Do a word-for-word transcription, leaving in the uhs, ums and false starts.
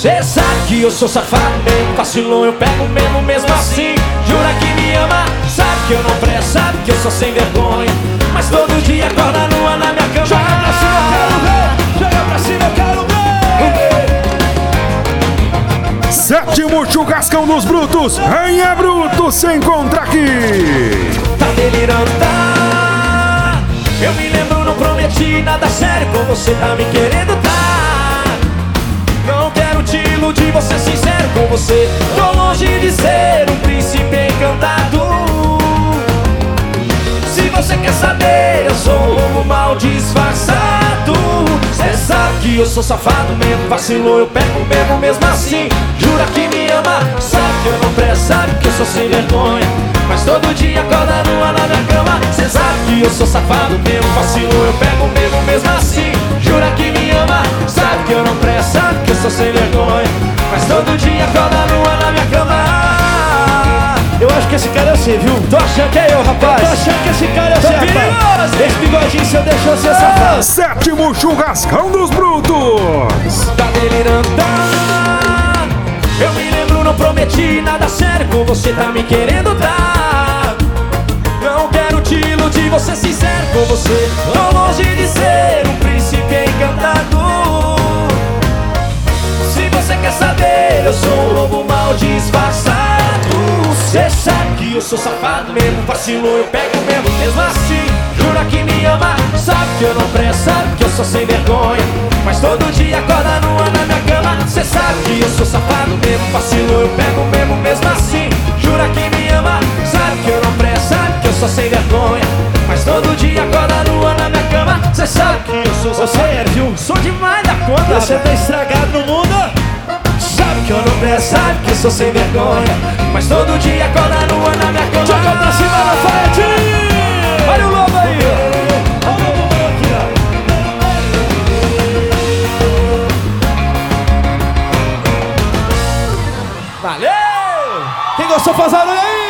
Cê sabe que eu sou safado mesmo, vacilou, eu pego mesmo, mesmo assim. Jura que me ama, sabe que eu não presto, sabe que eu sou sem vergonha, mas todo dia acorda nua na minha cama. Joga pra cima, eu quero ver. Joga pra cima, eu quero ver. Sétimo churrascão dos brutos, quem é bruto se encontra aqui. Tá delirando, tá? Eu me lembro, não prometi nada sério com você, tá me querendo, tá? Não quero te iludir, vou ser sincero com você. Tô longe de ser um príncipe encantado. Se você quer saber, eu sou um lobo mal disfarçado. Cê sabe que eu sou safado mesmo, vacilou, eu pego mesmo, mesmo assim. Jura que me ama, sabe que eu não presto, sabe que eu sou sem vergonha, mas todo dia acorda nua na minha cama. Cê sabe que eu sou safado mesmo, vacilou, eu pego mesmo, mesmo assim. Jura que me ama, sabe que eu não presto, sabe que eu sou sem vergonha, mas todo dia acorda nua na minha cama. Eu acho que esse cara é você, viu? Tô achando que é eu, rapaz. Tô achando que esse cara é você, rapaz. Esse bigodinho seu deixou você safado. Sétimo churrascão dos brutos. Tá delirando, tá? Eu me lembro, não prometi nada sério com você, tá me querendo, tá? Não quero te iludir, vou ser sincero com você. Tô longe de ser um príncipe encantado. Se você quer saber, eu sou um lobo mal disfarçado. Cê sabe que eu sou safado mesmo, vacilou, eu pego mesmo, mesmo assim. Jura que me ama, sabe que eu não presto, sabe que eu sou sem vergonha, mas todo dia acorda nua na minha cama. Cê sabe que eu sou safado mesmo, vacilou, eu pego mesmo, mesmo assim. Jura que me ama, sabe que eu não presto, sabe que eu sou sem vergonha, mas todo dia acorda nua na minha cama. Cê sabe que eu sou safado. Você é, viu? Sou demais da conta. Você tá estragado no mundo. Sabe que eu não presto, sabe que eu sou sem vergonha, mas todo dia acorda nua na minha cama. Joga pra cima, Rafael. Olha o lobo aí, ó. Olha o lobo aqui, ó. Valeu! Quem gostou faz barulho aí?